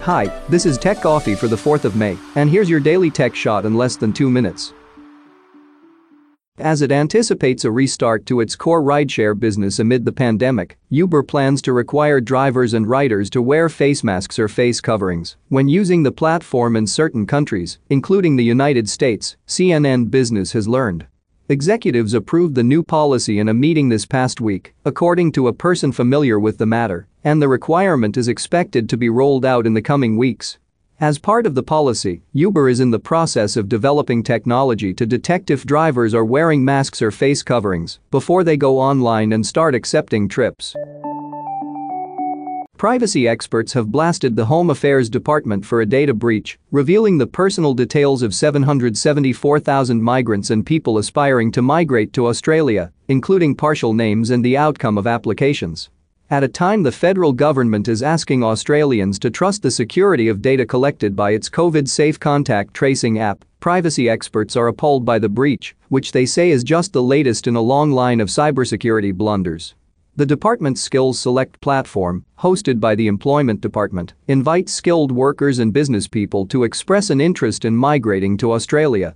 Hi, this is Tech Coffee for the 4th of May, and here's your daily tech shot in less than 2 minutes. As it anticipates a restart to its core rideshare business amid the pandemic, Uber plans to require drivers and riders to wear face masks or face coverings when using the platform in certain countries, including the United States, CNN Business has learned. Executives approved the new policy in a meeting this past week, according to a person familiar with the matter, and the requirement is expected to be rolled out in the coming weeks. As part of the policy, Uber is in the process of developing technology to detect if drivers are wearing masks or face coverings before they go online and start accepting trips. Privacy experts have blasted the Home Affairs Department for a data breach, revealing the personal details of 774,000 migrants and people aspiring to migrate to Australia, including partial names and the outcome of applications. At a time the federal government is asking Australians to trust the security of data collected by its COVID-safe contact tracing app, privacy experts are appalled by the breach, which they say is just the latest in a long line of cybersecurity blunders. The department's Skills Select platform, hosted by the Employment Department, invites skilled workers and business people to express an interest in migrating to Australia.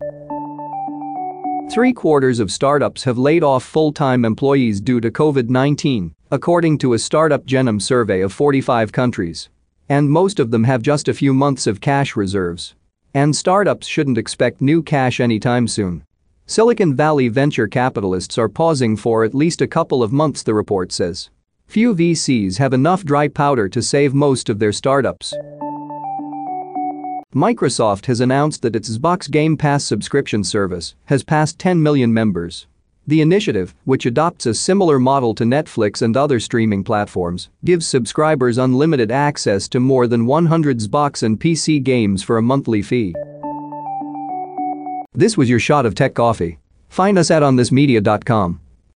3/4 of startups have laid off full-time employees due to COVID-19, according to a Startup Genome survey of 45 countries. And most of them have just a few months of cash reserves. And startups shouldn't expect new cash anytime soon. Silicon Valley venture capitalists are pausing for at least a couple of months, the report says. Few VCs have enough dry powder to save most of their startups. Microsoft has announced that its Xbox Game Pass subscription service has passed 10 million members. The initiative, which adopts a similar model to Netflix and other streaming platforms, gives subscribers unlimited access to more than 100 Xbox and PC games for a monthly fee. This was your shot of Tech Coffee. Find us at onthismedia.com.